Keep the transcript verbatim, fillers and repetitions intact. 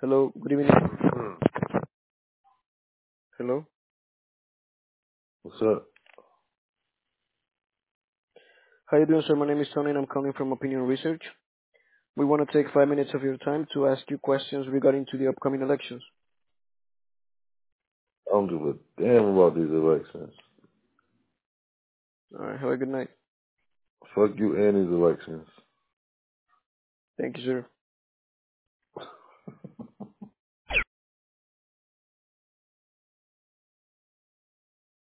Hello, good evening. Hello. What's up? How you doing, sir? My name is Tony and I'm calling from Opinion Research. We want to take five minutes of your time to ask you questions regarding to the upcoming elections. I don't give a damn about these elections. All right, have a good night. Fuck you and these elections. Thank you, sir.